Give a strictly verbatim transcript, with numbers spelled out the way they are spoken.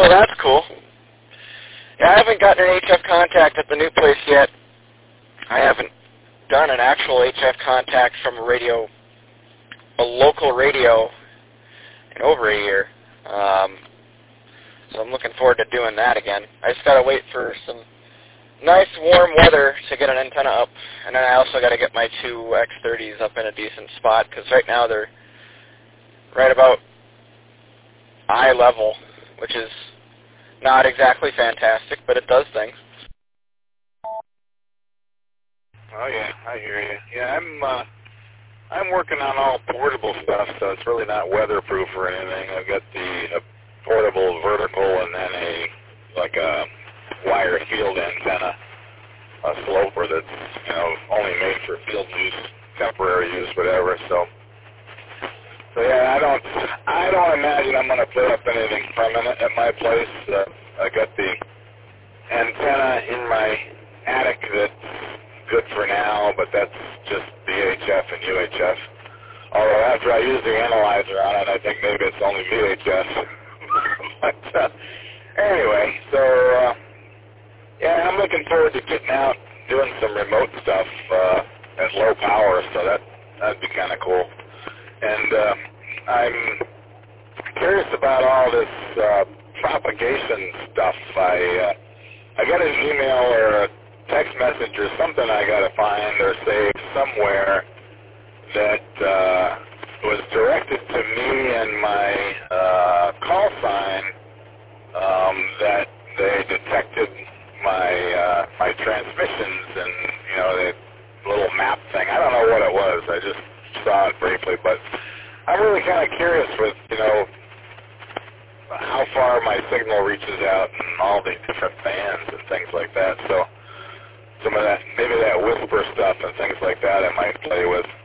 that's cool. Yeah, I haven't gotten an H F contact at the new place yet. I haven't done an actual H F contact from a radio, a local radio, in over a year. Um, so I'm looking forward to doing that again. I just got to wait for some nice warm weather to get an antenna up, and then I also got to get my two X thirties up in a decent spot, because right now they're right about eye level, which is not exactly fantastic, but it does things. Oh yeah, I hear you. Yeah, I'm uh, I'm working on all portable stuff, so it's really not weatherproof or anything. I've got the uh, portable vertical and then a like a wire field antenna, a sloper that's you know only made for field use, temporary use, whatever. So, so yeah, I don't I don't imagine I'm going to put up anything permanent at my place. Uh, I got the antenna in my attic that's good for now, but that's just V H F and U H F. Although after I use the analyzer on it, I think maybe it's only V H F. but uh, anyway, so uh, yeah, I'm looking forward to getting out, doing some remote stuff uh, at low power, so that that'd be kind of cool. And uh, I'm curious about all this uh, propagation stuff. I uh, I got an email or a text message or something I got to find or save somewhere that uh, was directed to me and my uh, call sign um, that they detected my uh, my transmissions and you know the little map thing. I don't know what it was. I just saw it briefly, but I'm really kind of curious with you know how far my signal reaches out and all the different bands and things like that. So some of that, maybe that whisper stuff and things like that I might play with.